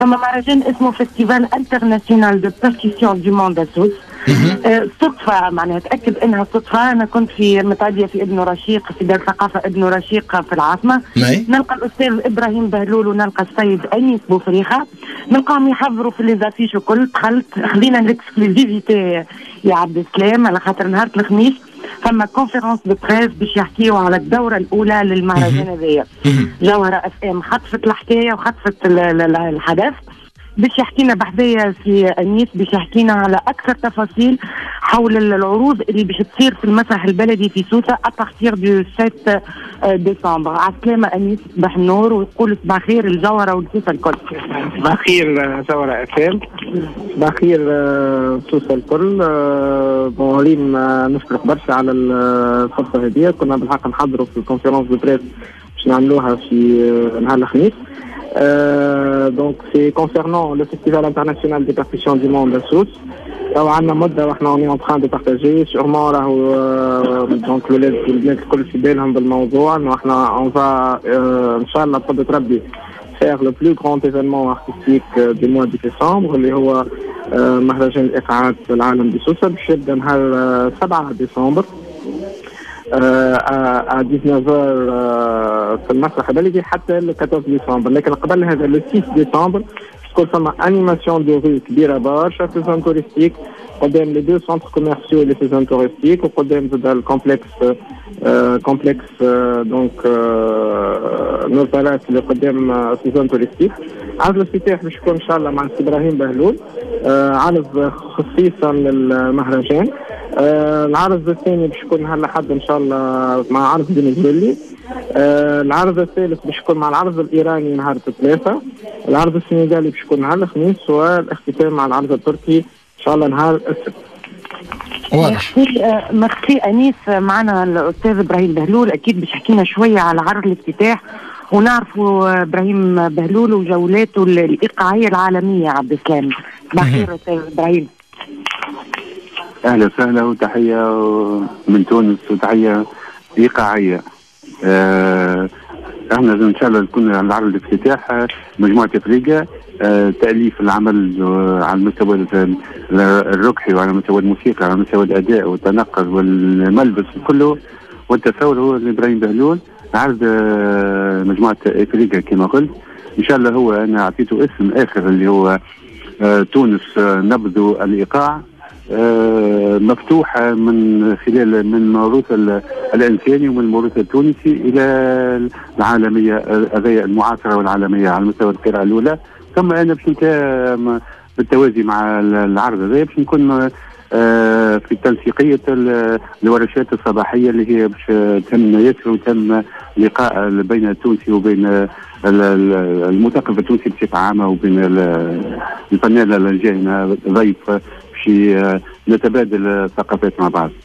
ثم مهرجان اسمه فيستيفال انترناسيونال دو بيركسيون دو موند سويس. صدفة معناها تأكد انها صدفة. انا كنت في متعدية في ابن رشيق في دار ثقافة ابن رشيق في العاصمة. نلقى الاستاذ ابراهيم بهلول ونلقى السيد انيس بوفريخة، نلقاهم يحضروا في ليزافيش وكل. دخلت خلينا الاكسكلوزيفيتي يا عبد السلام على خاطر نهار الخميس ثم كونفيرونس دو بريس باش يحكيوا على الدورة الأولى للمهرجان هذايا. جوهرة اف ام خطفت الحكاية وخطفت الحدث باش يحكينا بحذايا في انيس، باش يحكينا على اكثر تفاصيل حول العروض اللي باش تصير في المسرح البلدي في سوسه ابارتيغ دو 7 ديسمبر. عسلامة انيس، صباح النور ويقول صباح خير الجوهره والسوسه الكل. صباح خير جوهره اف ام، صباح خير سوسه الكل. ريم نشكرك برشا على الفرصه هذه. كنا بالحق نحضروا في الكونفيرونس دو بريس باش نعملوها في نهار الخميس. Donc c'est concernant le Festival international des percussions du monde à Sousse. On est en train de partager sûrement donc البنات الكل في بالهم بالموضوع انه احنا on va ان شاء الله بقدرة ربي faire le plus grand événement artistique du mois de décembre اللي هو مهرجان الايقاعات العالم بسوسة باش يبدا نهار 7 ديسمبر à 19h في المسرح البلدي حتى ل 14 ديسمبر. لكن قبل هذا لو 6 ديسمبر تكون فما انيماسيون دو رو كبيره برشا في زون توريستيك قدام لي دو سونتر كوميرسيو اللي في زون توريستيك وقدام زاد الكومبلكس دونك نور بالاس اللي قدام في زون توريستيك. عرض الافتتاح باش يكون ان شاء الله مع السي ابراهيم بهلول، عرض خصيصا للمهرجان. العرض الثاني باش يكون نهار الاحد ان شاء الله مع عرض فنزويلي. العرض الثالث باش يكون مع العرض الايراني نهار الثلاثاء. العرض السنغالي باش يكون نهار الخميس، والاختتام مع العرض التركي ان شاء الله نهار السبت. واضح. ميرسي انيس. معنا الاستاذ ابراهيم بهلول اكيد باش يحكينا شويه على عرض الافتتاح ونعرفوا ابراهيم بهلول وجولاته الايقاعيه العالميه. عبد السلام بخير استاذ ابراهيم. اهلا وسهلا وتحيه من تونس وتحيه ايقاعيه. احنا ان شاء الله نكون على عرض الافتتاح مجموعه افريقيا تاليف العمل على المستوى الركحي وعلى مستوى الموسيقى وعلى مستوى الاداء والتنقل والملبس كله والتصور هو ابراهيم بهلول. عرض مجموعه افريقيا كما قلت ان شاء الله. هو انا اعطيته اسم اخر اللي هو تونس نبض الايقاع، مفتوحة من خلال من موروث الإنساني ومن الموروث التونسي إلى العالمية المعاصرة والعالمية على مستوى القراءة الأولى. ثم أنا باش بالتوازي مع العرض هذا باش نكون في تنسيقية الورشات الصباحية اللي هي باش تم يسر وتم لقاء بين التونسي وبين المثقف التونسي بصفة عامة وبين الفنان الجاي ضيف باش نتبادل الثقافات مع بعض.